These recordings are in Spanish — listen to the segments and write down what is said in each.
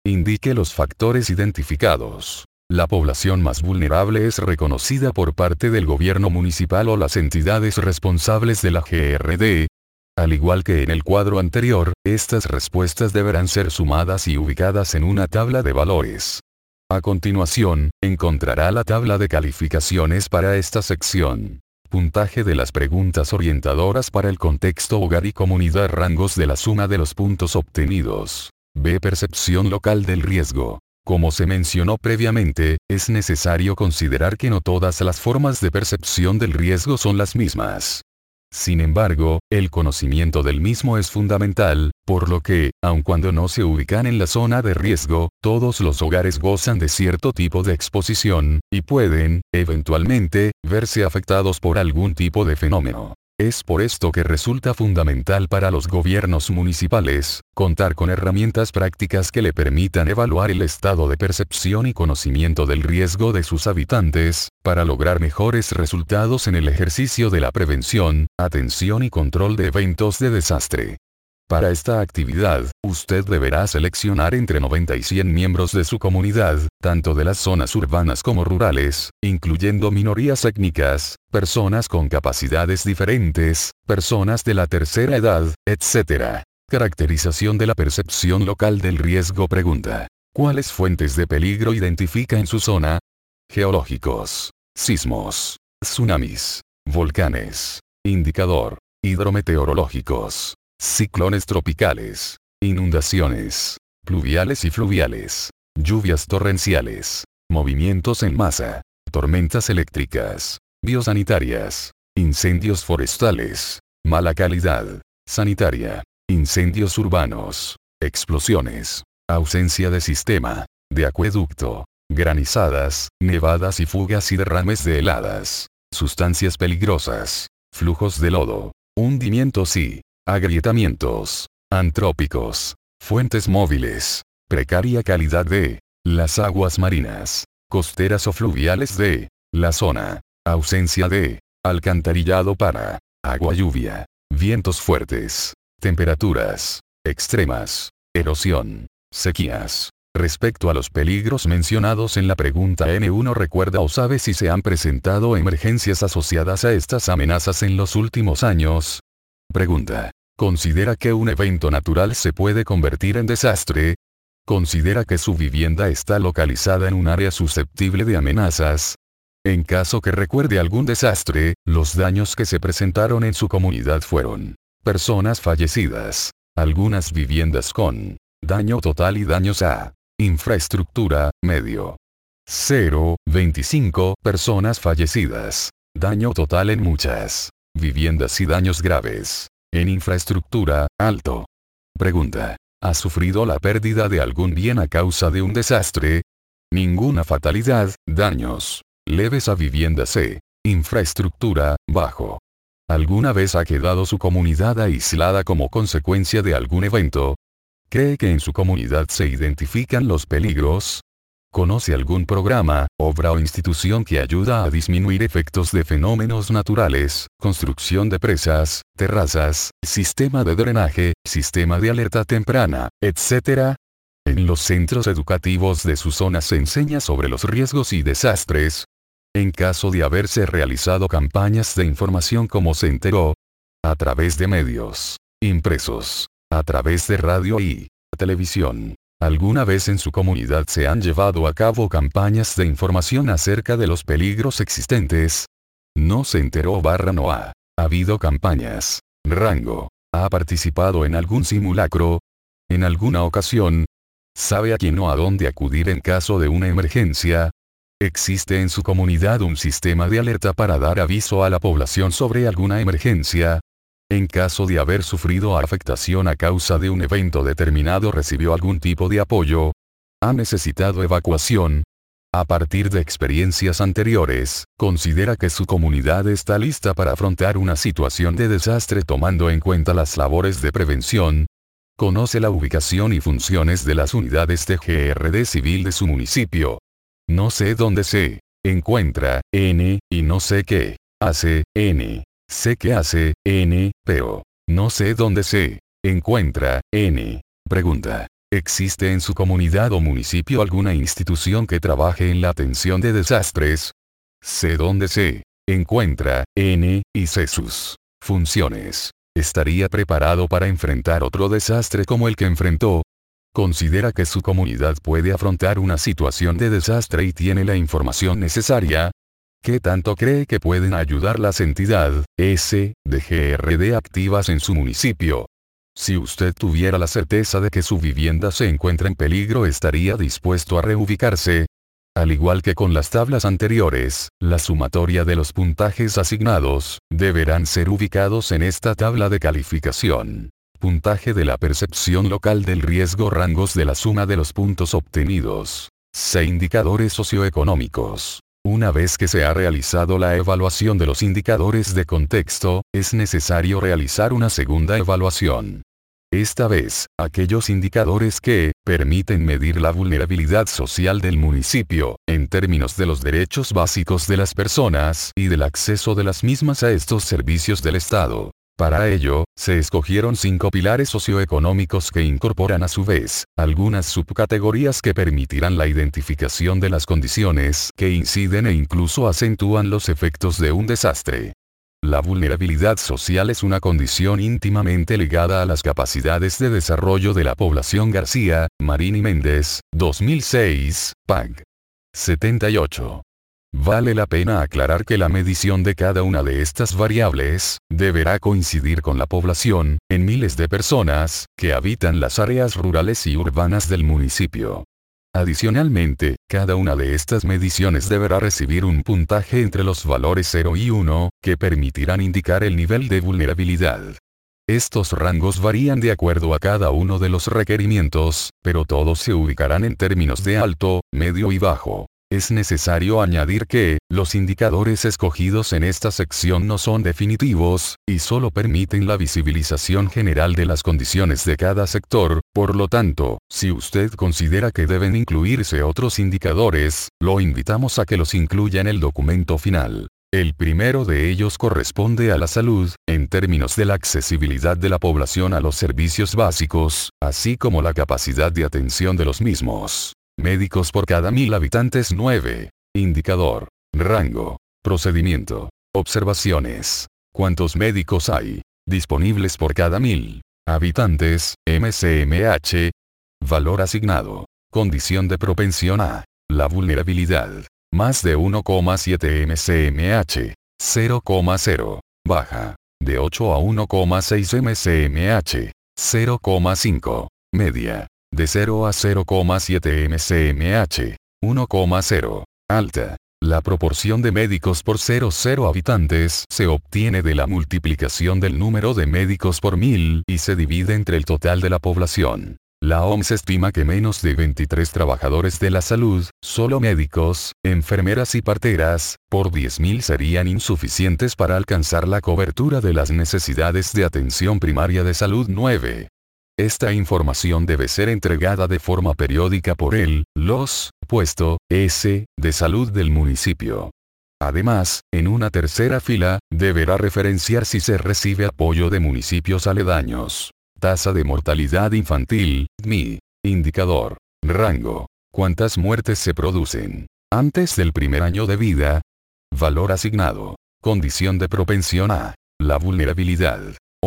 Indique los factores identificados. La población más vulnerable es reconocida por parte del gobierno municipal o las entidades responsables de la GRD. Al igual que en el cuadro anterior, estas respuestas deberán ser sumadas y ubicadas en una tabla de valores. A continuación, encontrará la tabla de calificaciones para esta sección. Puntaje de las preguntas orientadoras para el contexto hogar y comunidad. Rangos de la suma de los puntos obtenidos. B. Percepción local del riesgo. Como se mencionó previamente, es necesario considerar que no todas las formas de percepción del riesgo son las mismas. Sin embargo, el conocimiento del mismo es fundamental, por lo que, aun cuando no se ubican en la zona de riesgo, todos los hogares gozan de cierto tipo de exposición, y pueden, eventualmente, verse afectados por algún tipo de fenómeno. Es por esto que resulta fundamental para los gobiernos municipales, contar con herramientas prácticas que le permitan evaluar el estado de percepción y conocimiento del riesgo de sus habitantes, para lograr mejores resultados en el ejercicio de la prevención, atención y control de eventos de desastre. Para esta actividad, usted deberá seleccionar entre 90 y 100 miembros de su comunidad, tanto de las zonas urbanas como rurales, incluyendo minorías étnicas, personas con capacidades diferentes, personas de la tercera edad, etc. Caracterización de la percepción local del riesgo. Pregunta: ¿cuáles fuentes de peligro identifica en su zona? Geológicos, sismos, tsunamis, volcanes. Indicador: hidrometeorológicos, ciclones tropicales, inundaciones, pluviales y fluviales, lluvias torrenciales, movimientos en masa, tormentas eléctricas, biosanitarias, incendios forestales, mala calidad sanitaria, incendios urbanos, explosiones, ausencia de sistema de acueducto, granizadas, nevadas y fugas y derrames de heladas, sustancias peligrosas, flujos de lodo, hundimientos y agrietamientos antrópicos, fuentes móviles, precaria calidad de las aguas marinas, costeras o fluviales de la zona, ausencia de alcantarillado para agua lluvia, vientos fuertes, temperaturas extremas, erosión, sequías. Respecto a los peligros mencionados en la pregunta N1, ¿recuerda o sabe si se han presentado emergencias asociadas a estas amenazas en los últimos años? Pregunta: ¿considera que un evento natural se puede convertir en desastre? ¿Considera que su vivienda está localizada en un área susceptible de amenazas? En caso que recuerde algún desastre, los daños que se presentaron en su comunidad fueron: personas fallecidas, algunas viviendas con daño total y daños a infraestructura, medio. 25 personas fallecidas, daño total en muchas viviendas y daños graves en infraestructura, alto. Pregunta: ¿ha sufrido la pérdida de algún bien a causa de un desastre? Ninguna fatalidad, daños leves a viviendas e infraestructura, bajo. ¿Alguna vez ha quedado su comunidad aislada como consecuencia de algún evento? ¿Cree que en su comunidad se identifican los peligros? ¿Conoce algún programa, obra o institución que ayuda a disminuir efectos de fenómenos naturales, construcción de presas, terrazas, sistema de drenaje, sistema de alerta temprana, etc.? En los centros educativos de su zona se enseña sobre los riesgos y desastres. En caso de haberse realizado campañas de información, ¿cómo se enteró? A través de medios impresos, a través de radio y televisión. ¿Alguna vez en su comunidad se han llevado a cabo campañas de información acerca de los peligros existentes? ¿No se enteró no ha habido campañas? Rango: ¿ha participado en algún simulacro? ¿En alguna ocasión? ¿Sabe a quién o a dónde acudir en caso de una emergencia? ¿Existe en su comunidad un sistema de alerta para dar aviso a la población sobre alguna emergencia? En caso de haber sufrido afectación a causa de un evento determinado, ¿recibió algún tipo de apoyo? ¿Ha necesitado evacuación? A partir de experiencias anteriores, ¿considera que su comunidad está lista para afrontar una situación de desastre tomando en cuenta las labores de prevención? ¿Conoce la ubicación y funciones de las unidades de GRD civil de su municipio? No sé dónde se encuentra N, y no sé qué hace N. Sé que hace N, pero no sé dónde se encuentra N. Pregunta: ¿Existe en su comunidad o municipio alguna institución que trabaje en la atención de desastres? C. ¿Dónde se encuentra N y C sus funciones? ¿Estaría preparado para enfrentar otro desastre como el que enfrentó? ¿Considera que su comunidad puede afrontar una situación de desastre y tiene la información necesaria? ¿Qué tanto cree que pueden ayudar las entidades S de GRD activas en su municipio? Si usted tuviera la certeza de que su vivienda se encuentra en peligro, ¿estaría dispuesto a reubicarse? Al igual que con las tablas anteriores, la sumatoria de los puntajes asignados deberán ser ubicados en esta tabla de calificación. Puntaje de la percepción local del riesgo, rangos de la suma de los puntos obtenidos. C. Indicadores socioeconómicos. Una vez que se ha realizado la evaluación de los indicadores de contexto, es necesario realizar una segunda evaluación. Esta vez, aquellos indicadores que permiten medir la vulnerabilidad social del municipio, en términos de los derechos básicos de las personas y del acceso de las mismas a estos servicios del Estado. Para ello, se escogieron 5 pilares socioeconómicos que incorporan a su vez algunas subcategorías que permitirán la identificación de las condiciones que inciden e incluso acentúan los efectos de un desastre. La vulnerabilidad social es una condición íntimamente ligada a las capacidades de desarrollo de la población. García, Marín y Méndez, 2006, pág. 78. Vale la pena aclarar que la medición de cada una de estas variables deberá coincidir con la población, en miles de personas, que habitan las áreas rurales y urbanas del municipio. Adicionalmente, cada una de estas mediciones deberá recibir un puntaje entre los valores 0 y 1, que permitirán indicar el nivel de vulnerabilidad. Estos rangos varían de acuerdo a cada uno de los requerimientos, pero todos se ubicarán en términos de alto, medio y bajo. Es necesario añadir que, los indicadores escogidos en esta sección no son definitivos, y solo permiten la visibilización general de las condiciones de cada sector. Por lo tanto, si usted considera que deben incluirse otros indicadores, lo invitamos a que los incluya en el documento final. El primero de ellos corresponde a la salud, en términos de la accesibilidad de la población a los servicios básicos, así como la capacidad de atención de los mismos. Médicos por cada 1000 habitantes. 9. Indicador. Rango. Procedimiento. Observaciones. ¿Cuántos médicos hay disponibles por cada 1000 habitantes? MCMH. Valor asignado. Condición de propensión a la vulnerabilidad. Más de 1,7 MCMH. 0,0. Baja. De 8 a 1,6 MCMH. 0,5. Media. De 0 a 0,7 MCMH. 1,0. Alta. La proporción de médicos por 0,0 habitantes se obtiene de la multiplicación del número de médicos por 1000 y se divide entre el total de la población. La OMS estima que menos de 23 trabajadores de la salud, solo médicos, enfermeras y parteras, por 10.000 serían insuficientes para alcanzar la cobertura de las necesidades de atención primaria de salud. 9. Esta información debe ser entregada de forma periódica por los puesto S de salud del municipio. Además, en una tercera fila, deberá referenciar si se recibe apoyo de municipios aledaños. Tasa de mortalidad infantil, DMI. Indicador. Rango. ¿Cuántas muertes se producen antes del primer año de vida? Valor asignado. Condición de propensión a la vulnerabilidad.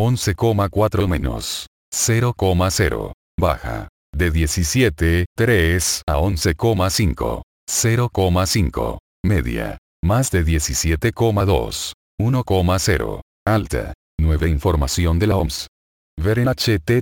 11,4 menos. 0,0. Baja. De 17,3 a 11,5. 0,5. Media. Más de 17,2. 1,0. Alta. 9. Información de la OMS. Ver en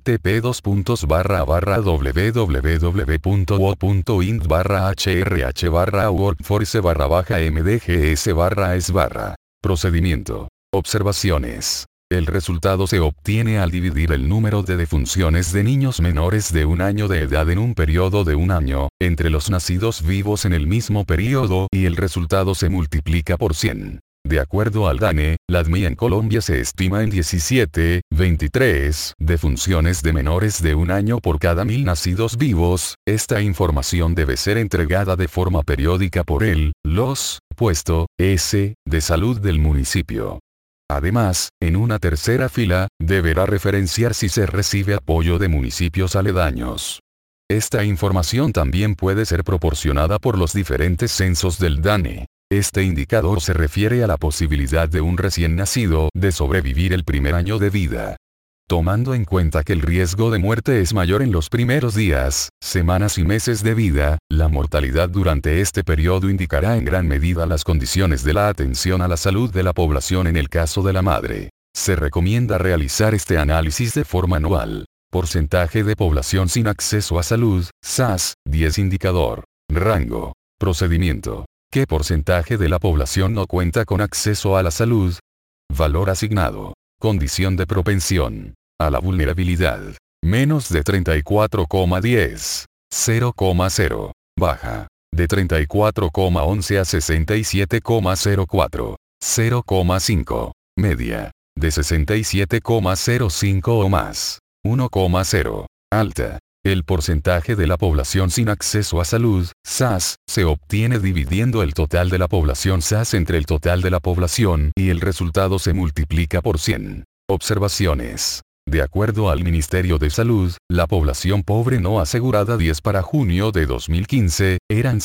http://www.wo.int/hrh/workforce/mdgs/es/. Procedimiento. Observaciones. El resultado se obtiene al dividir el número de defunciones de niños menores de 1 año de edad en un periodo de 1 año, entre los nacidos vivos en el mismo periodo, y el resultado se multiplica por 100. De acuerdo al DANE, la DMI en Colombia se estima en 17,23 defunciones de menores de 1 año por cada 1000 nacidos vivos. Esta información debe ser entregada de forma periódica por los puesto S de salud del municipio. Además, en una tercera fila, deberá referenciar si se recibe apoyo de municipios aledaños. Esta información también puede ser proporcionada por los diferentes censos del DANE. Este indicador se refiere a la posibilidad de un recién nacido de sobrevivir el primer año de vida. Tomando en cuenta que el riesgo de muerte es mayor en los primeros días, semanas y meses de vida, la mortalidad durante este periodo indicará en gran medida las condiciones de la atención a la salud de la población en el caso de la madre. Se recomienda realizar este análisis de forma anual. Porcentaje de población sin acceso a salud, SAS, 10 indicador. Rango. Procedimiento. ¿Qué porcentaje de la población no cuenta con acceso a la salud? Valor asignado. Condición de propensión a la vulnerabilidad. Menos de 34,10. 0,0. Baja. De 34,11 a 67,04. 0,5. Media. De 67,05 o más. 1,0. Alta. El porcentaje de la población sin acceso a salud, SAS, se obtiene dividiendo el total de la población SAS entre el total de la población y el resultado se multiplica por 100. Observaciones. De acuerdo al Ministerio de Salud, la población pobre no asegurada 10 para junio de 2015, eran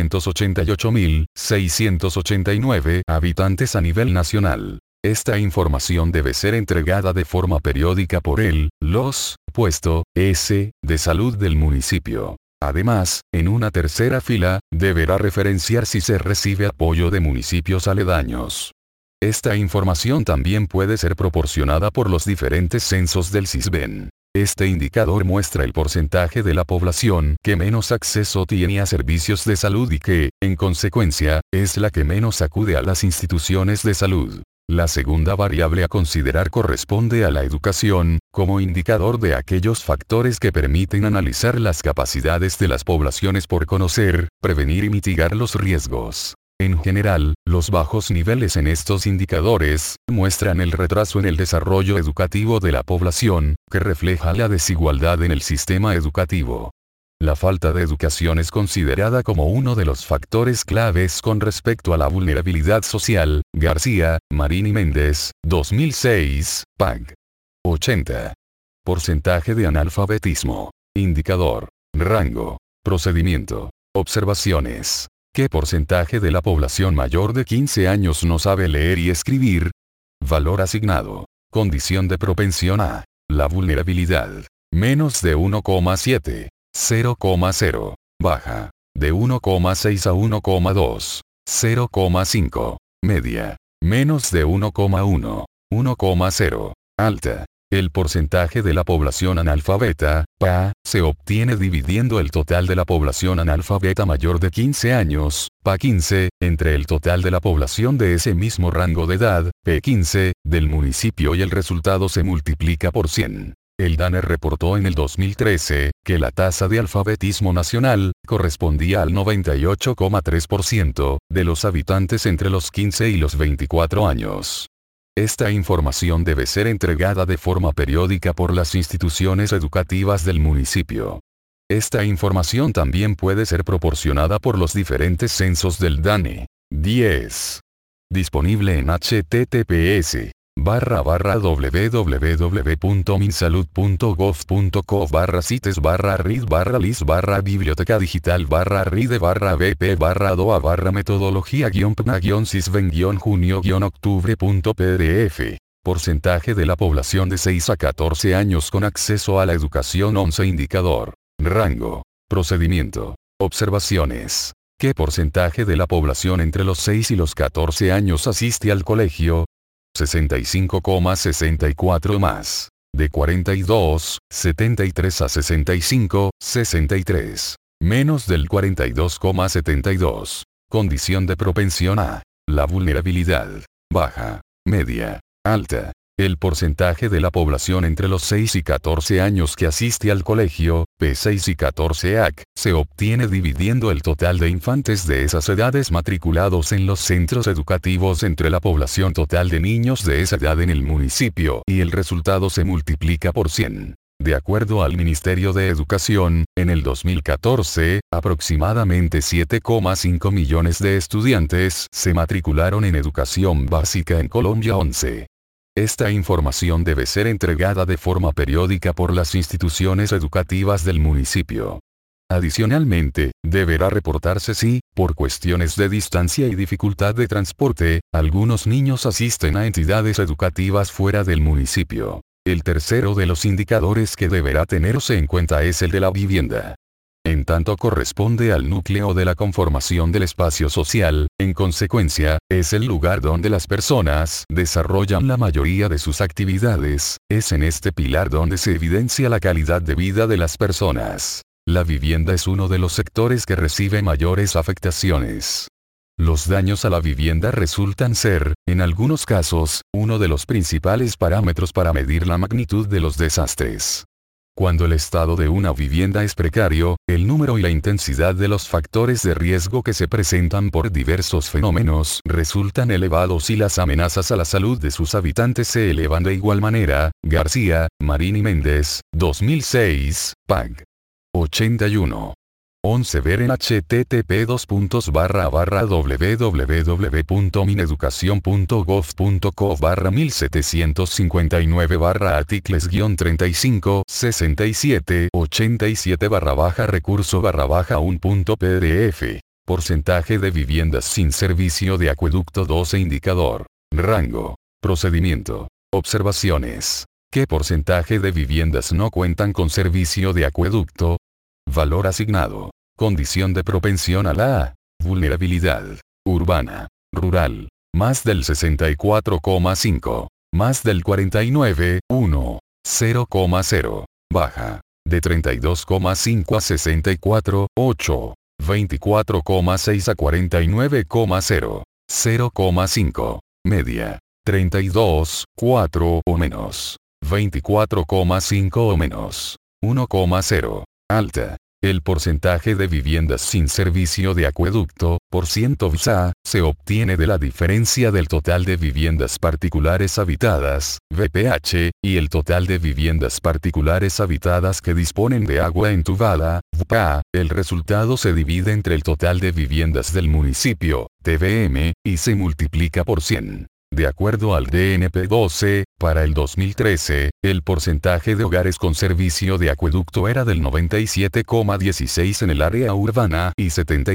688.689 habitantes a nivel nacional. Esta información debe ser entregada de forma periódica por los puesto S de salud del municipio. Además, en una tercera fila, deberá referenciar si se recibe apoyo de municipios aledaños. Esta información también puede ser proporcionada por los diferentes censos del CISBEN. Este indicador muestra el porcentaje de la población que menos acceso tiene a servicios de salud y que, en consecuencia, es la que menos acude a las instituciones de salud. La segunda variable a considerar corresponde a la educación, como indicador de aquellos factores que permiten analizar las capacidades de las poblaciones por conocer, prevenir y mitigar los riesgos. En general, los bajos niveles en estos indicadores muestran el retraso en el desarrollo educativo de la población, que refleja la desigualdad en el sistema educativo. La falta de educación es considerada como uno de los factores claves con respecto a la vulnerabilidad social. García, Marín y Méndez, 2006, PAG. 80. Porcentaje de analfabetismo. Indicador. Rango. Procedimiento. Observaciones. ¿Qué porcentaje de la población mayor de 15 años no sabe leer y escribir? Valor asignado. Condición de propensión a la vulnerabilidad. Menos de 1,7. 0,0. Baja. De 1,6 a 1,2. 0,5. Media. Menos de 1,1. 1,0. Alta. El porcentaje de la población analfabeta, PA, se obtiene dividiendo el total de la población analfabeta mayor de 15 años, PA15, entre el total de la población de ese mismo rango de edad, P15, del municipio y el resultado se multiplica por 100. El DANE reportó en el 2013, que la tasa de alfabetismo nacional, correspondía al 98,3% de los habitantes entre los 15 y los 24 años. Esta información debe ser entregada de forma periódica por las instituciones educativas del municipio. Esta información también puede ser proporcionada por los diferentes censos del DANE. 10. Disponible en https://www.minsalud.gov.co/cites/rid/lis/biblioteca digital /ride/bp/doa/metodología-pna-cis-junio-octubre.pdf. Porcentaje de la población de 6 a 14 años con acceso a la educación 11 indicador. Rango. Procedimiento. Observaciones. ¿Qué porcentaje de la población entre los 6 y los 14 años asiste al colegio? 65,64 más. De 42, 73 a 65, 63. Menos del 42,72. Condición de propensión a la vulnerabilidad. Baja. Media. Alta. El porcentaje de la población entre los 6 y 14 años que asiste al colegio, P6 y 14 AC, se obtiene dividiendo el total de infantes de esas edades matriculados en los centros educativos entre la población total de niños de esa edad en el municipio y el resultado se multiplica por 100. De acuerdo al Ministerio de Educación, en el 2014, aproximadamente 7,5 millones de estudiantes se matricularon en educación básica en Colombia 11. Esta información debe ser entregada de forma periódica por las instituciones educativas del municipio. Adicionalmente, deberá reportarse si, por cuestiones de distancia y dificultad de transporte, algunos niños asisten a entidades educativas fuera del municipio. El tercero de los indicadores que deberá tenerse en cuenta es el de la vivienda. En tanto corresponde al núcleo de la conformación del espacio social, en consecuencia, es el lugar donde las personas desarrollan la mayoría de sus actividades, es en este pilar donde se evidencia la calidad de vida de las personas. La vivienda es uno de los sectores que recibe mayores afectaciones. Los daños a la vivienda resultan ser, en algunos casos, uno de los principales parámetros para medir la magnitud de los desastres. Cuando el estado de una vivienda es precario, el número y la intensidad de los factores de riesgo que se presentan por diversos fenómenos resultan elevados y las amenazas a la salud de sus habitantes se elevan de igual manera. García, Marín y Méndez, 2006, pág. 81. 11 ver en http://www.mineducacion.gov.co/1787-recurso/1.pdf. Porcentaje de viviendas sin servicio de acueducto 12 indicador. Rango. Procedimiento. Observaciones. ¿Qué porcentaje de viviendas no cuentan con servicio de acueducto? Valor asignado. Condición de propensión a la vulnerabilidad. Urbana. Rural. Más del 64,5. Más del 49,1. 0,0. Baja. De 32,5 a 64,8. 24,6 a 49,0. 0,5. Media. 32,4 o menos. 24,5 o menos. 1,0. Alta. El porcentaje de viviendas sin servicio de acueducto, por ciento VSA, se obtiene de la diferencia del total de viviendas particulares habitadas, VPH, y el total de viviendas particulares habitadas que disponen de agua entubada, VPA. El resultado se divide entre el total de viviendas del municipio, TVM, y se multiplica por 100. De acuerdo al DNP-12, para el 2013, el porcentaje de hogares con servicio de acueducto era del 97,16 en el área urbana y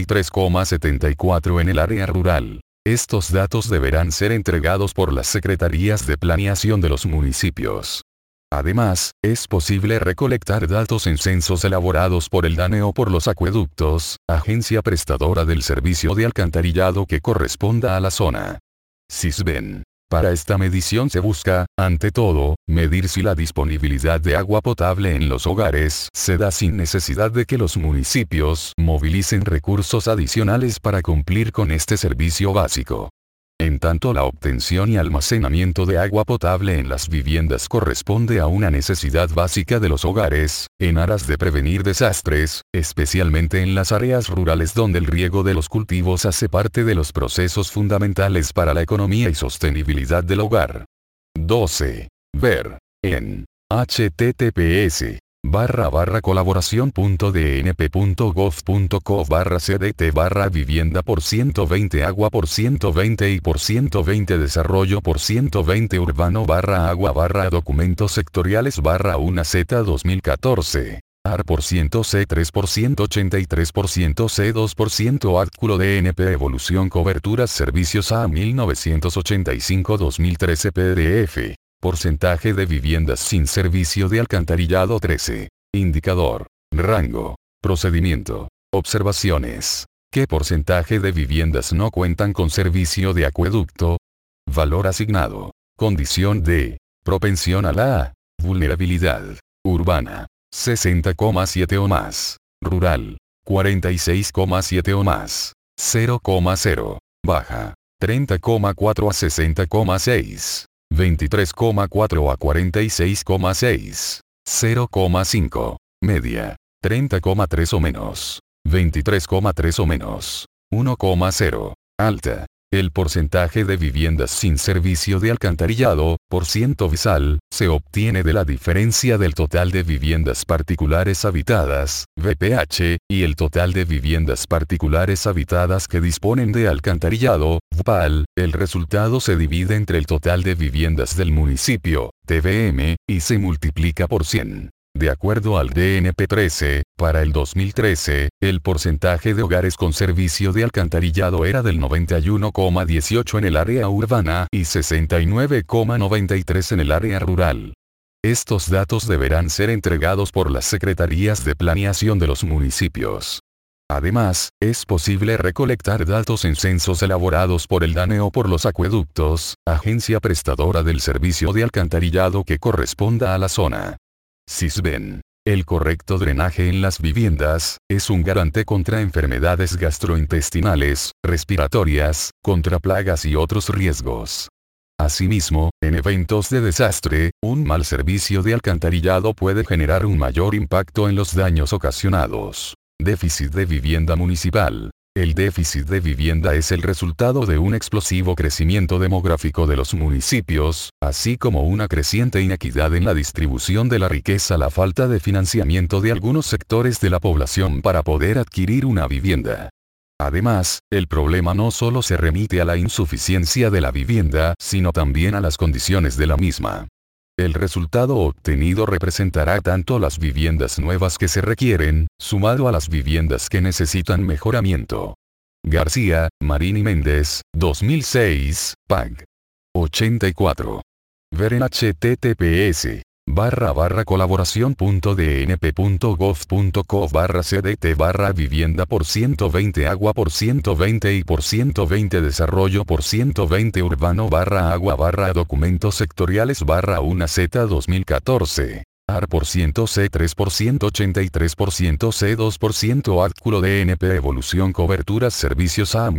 73,74 en el área rural. Estos datos deberán ser entregados por las secretarías de planeación de los municipios. Además, es posible recolectar datos en censos elaborados por el DANE o por los acueductos, agencia prestadora del servicio de alcantarillado que corresponda a la zona. SISBEN. Para esta medición se busca, ante todo, medir si la disponibilidad de agua potable en los hogares se da sin necesidad de que los municipios movilicen recursos adicionales para cumplir con este servicio básico. En tanto la obtención y almacenamiento de agua potable en las viviendas corresponde a una necesidad básica de los hogares, en aras de prevenir desastres, especialmente en las áreas rurales donde el riego de los cultivos hace parte de los procesos fundamentales para la economía y sostenibilidad del hogar. 12. Ver. En https://colaboración.dnp.gov.co/cdt/vivienda por 120 agua por 120 y por 120 desarrollo por 120 urbano /agua /documentos sectoriales /1 Z 2014. AR por ciento C3 por 183% C2% Artículo DNP Evolución Coberturas Servicios A 1985-2013 PDF. Porcentaje de viviendas sin servicio de alcantarillado 13. Indicador. Rango. Procedimiento. Observaciones. ¿Qué porcentaje de viviendas no cuentan con servicio de acueducto? Valor asignado. Condición de propensión a la vulnerabilidad. Urbana. 60,7 o más. Rural. 46,7 o más. 0,0. Baja. 30,4 a 60,6. 23,4 a 46,6. 0,5. Media. 30,3 o menos. 23,3 o menos. 1,0. Alta. El porcentaje de viviendas sin servicio de alcantarillado, por ciento VSAL, se obtiene de la diferencia del total de viviendas particulares habitadas, VPH, y el total de viviendas particulares habitadas que disponen de alcantarillado, VPAL. El resultado se divide entre el total de viviendas del municipio, TVM, y se multiplica por 100. De acuerdo al DNP 13, para el 2013, el porcentaje de hogares con servicio de alcantarillado era del 91,18 en el área urbana y 69,93 en el área rural. Estos datos deberán ser entregados por las secretarías de planeación de los municipios. Además, es posible recolectar datos en censos elaborados por el DANE o por los acueductos, agencia prestadora del servicio de alcantarillado que corresponda a la zona. SISBEN. El correcto drenaje en las viviendas es un garante contra enfermedades gastrointestinales, respiratorias, contra plagas y otros riesgos. Asimismo, en eventos de desastre, un mal servicio de alcantarillado puede generar un mayor impacto en los daños ocasionados. Déficit de vivienda municipal. El déficit de vivienda es el resultado de un explosivo crecimiento demográfico de los municipios, así como una creciente inequidad en la distribución de la riqueza, la falta de financiamiento de algunos sectores de la población para poder adquirir una vivienda. Además, el problema no solo se remite a la insuficiencia de la vivienda, sino también a las condiciones de la misma. El resultado obtenido representará tanto las viviendas nuevas que se requieren, sumado a las viviendas que necesitan mejoramiento. García, Marín y Méndez, 2006, pág. 84. Ver en https://colaboración.dnp.gov.co/cdt/vivienda por 120 agua por 120 y por 120 desarrollo por 120 urbano /agua documentos sectoriales /1 Z 2014. AR por ciento C3 por 183 por ciento C2 por ciento artículo DNP evolución coberturas servicios A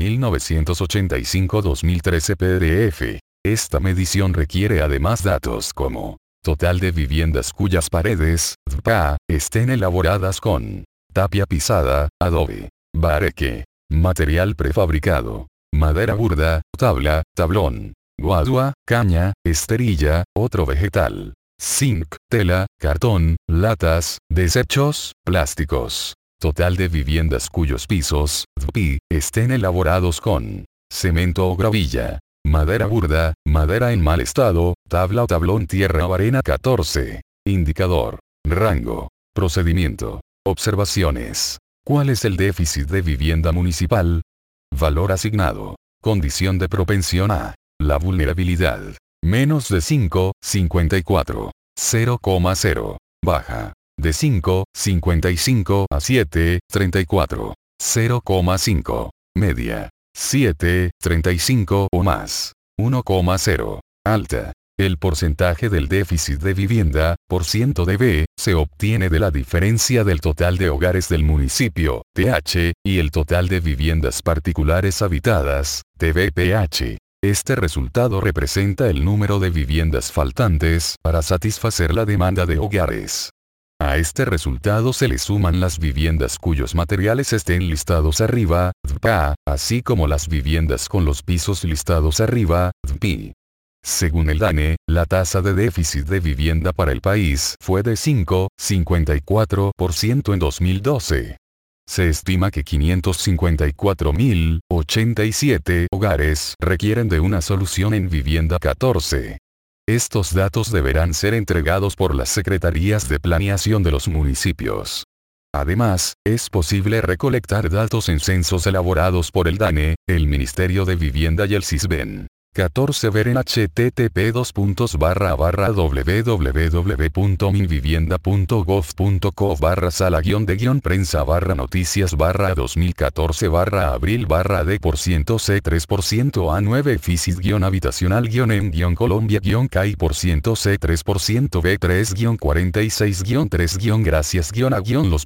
1985-2013 PDF. Esta medición requiere además datos como total de viviendas cuyas paredes, DPA, estén elaboradas con tapia pisada, adobe, bareque, material prefabricado, madera burda, tabla, tablón, guadua, caña, esterilla, otro vegetal, zinc, tela, cartón, latas, desechos, plásticos. Total de viviendas cuyos pisos, DPI, estén elaborados con cemento o gravilla, madera burda, madera en mal estado, tabla o tablón tierra o arena 14. Indicador. Rango. Procedimiento. Observaciones. ¿Cuál es el déficit de vivienda municipal? Valor asignado. Condición de propensión a la vulnerabilidad. Menos de 5, 54. 0,0. Baja. De 5, 55 a 7, 34. 0,5. Media. 7, 35 o más. 1,0. Alta. El porcentaje del déficit de vivienda, por ciento de B, se obtiene de la diferencia del total de hogares del municipio, TH, y el total de viviendas particulares habitadas, TVPH. Este resultado representa el número de viviendas faltantes para satisfacer la demanda de hogares. A este resultado se le suman las viviendas cuyos materiales estén listados arriba, DPA, así como las viviendas con los pisos listados arriba, DPI. Según el DANE, la tasa de déficit de vivienda para el país fue de 5,54% en 2012. Se estima que 554.087 hogares requieren de una solución en vivienda 14. Estos datos deberán ser entregados por las secretarías de planeación de los municipios. Además, es posible recolectar datos en censos elaborados por el DANE, el Ministerio de Vivienda y el SISBEN. 14 ver en http://www.minvivienda.gov.co/sala-de-diciembre/abril/d%C3% A9 FISIS-habitacional-M-CAI C3%B3-46-3-gracias-A-los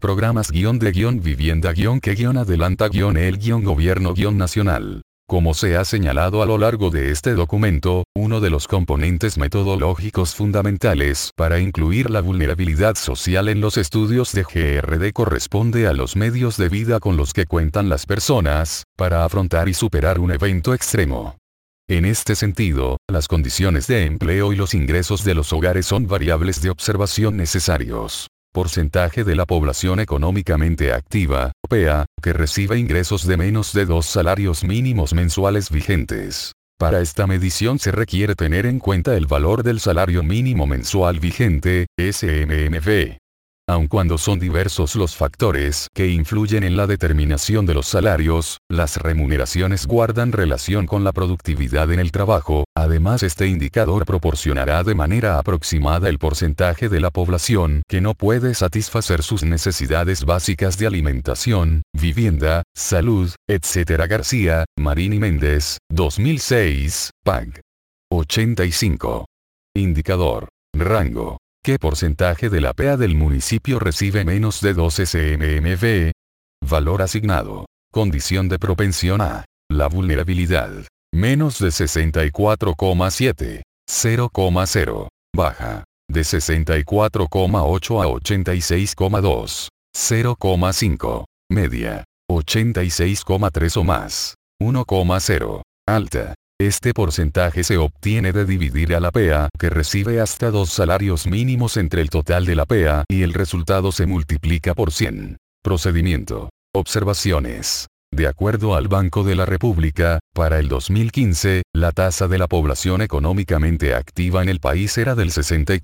programas-de-vivienda-que-adelanta-el-gobierno-nacional. Como se ha señalado a lo largo de este documento, uno de los componentes metodológicos fundamentales para incluir la vulnerabilidad social en los estudios de GRD corresponde a los medios de vida con los que cuentan las personas, para afrontar y superar un evento extremo. En este sentido, las condiciones de empleo y los ingresos de los hogares son variables de observación necesarios. Porcentaje de la población económicamente activa, PEA, que recibe ingresos de menos de 2 salarios mínimos mensuales vigentes. Para esta medición se requiere tener en cuenta el valor del salario mínimo mensual vigente, SMMV. Aun cuando son diversos los factores que influyen en la determinación de los salarios, las remuneraciones guardan relación con la productividad en el trabajo. Además, este indicador proporcionará de manera aproximada el porcentaje de la población que no puede satisfacer sus necesidades básicas de alimentación, vivienda, salud, etc. García, Marín y Méndez, 2006, PAG. 85. Indicador. Rango. ¿Qué porcentaje de la PEA del municipio recibe menos de 12 CMMV? Valor asignado. Condición de propensión a la vulnerabilidad. Menos de 64,7. 0,0. Baja. De 64,8 a 86,2. 0,5. Media. 86,3 o más. 1,0. Alta. Este porcentaje se obtiene de dividir a la PEA, que recibe hasta 2 salarios mínimos entre el total de la PEA, y el resultado se multiplica por 100. Procedimiento. Observaciones. De acuerdo al Banco de la República, para el 2015, la tasa de la población económicamente activa en el país era del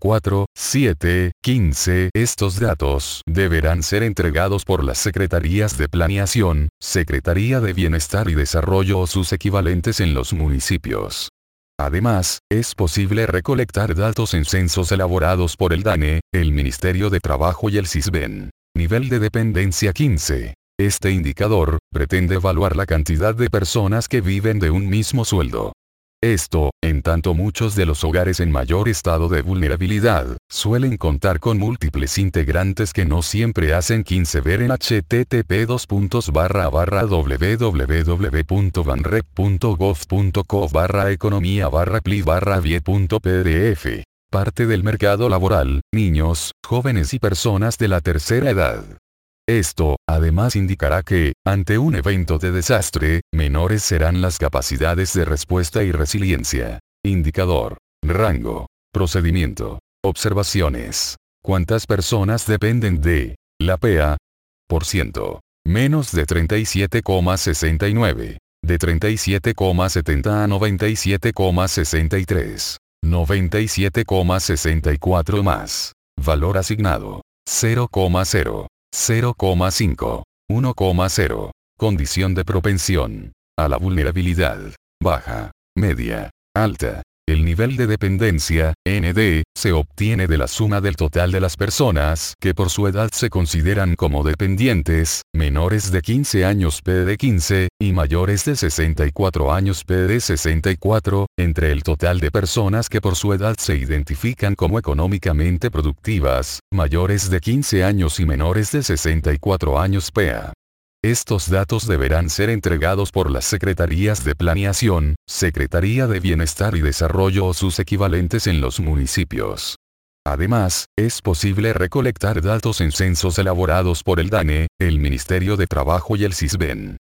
64,715. Estos datos deberán ser entregados por las Secretarías de Planeación, Secretaría de Bienestar y Desarrollo o sus equivalentes en los municipios. Además, es posible recolectar datos en censos elaborados por el DANE, el Ministerio de Trabajo y el SISBEN. Nivel de dependencia 15. Este indicador pretende evaluar la cantidad de personas que viven de un mismo sueldo. Esto, en tanto muchos de los hogares en mayor estado de vulnerabilidad, suelen contar con múltiples integrantes que no siempre hacen 15. Ver en http://www.banrep.gov.co/economía/pli/vie.pdf. Parte del mercado laboral, niños, jóvenes y personas de la tercera edad. Esto, además, indicará que, ante un evento de desastre, menores serán las capacidades de respuesta y resiliencia. Indicador. Rango. Procedimiento. Observaciones. ¿Cuántas personas dependen de la PEA? Por ciento. Menos de 37,69. De 37,70 a 97,63. 97,64 más. Valor asignado. 0,0. 0,5. 1,0. Condición de propensión a la vulnerabilidad. Baja. Media. Alta. El nivel de dependencia, ND, se obtiene de la suma del total de las personas que por su edad se consideran como dependientes, menores de 15 años P de 15, y mayores de 64 años P de 64, entre el total de personas que por su edad se identifican como económicamente productivas, mayores de 15 años y menores de 64 años PA. Estos datos deberán ser entregados por las Secretarías de Planeación, Secretaría de Bienestar y Desarrollo o sus equivalentes en los municipios. Además, es posible recolectar datos en censos elaborados por el DANE, el Ministerio de Trabajo y el SISBEN.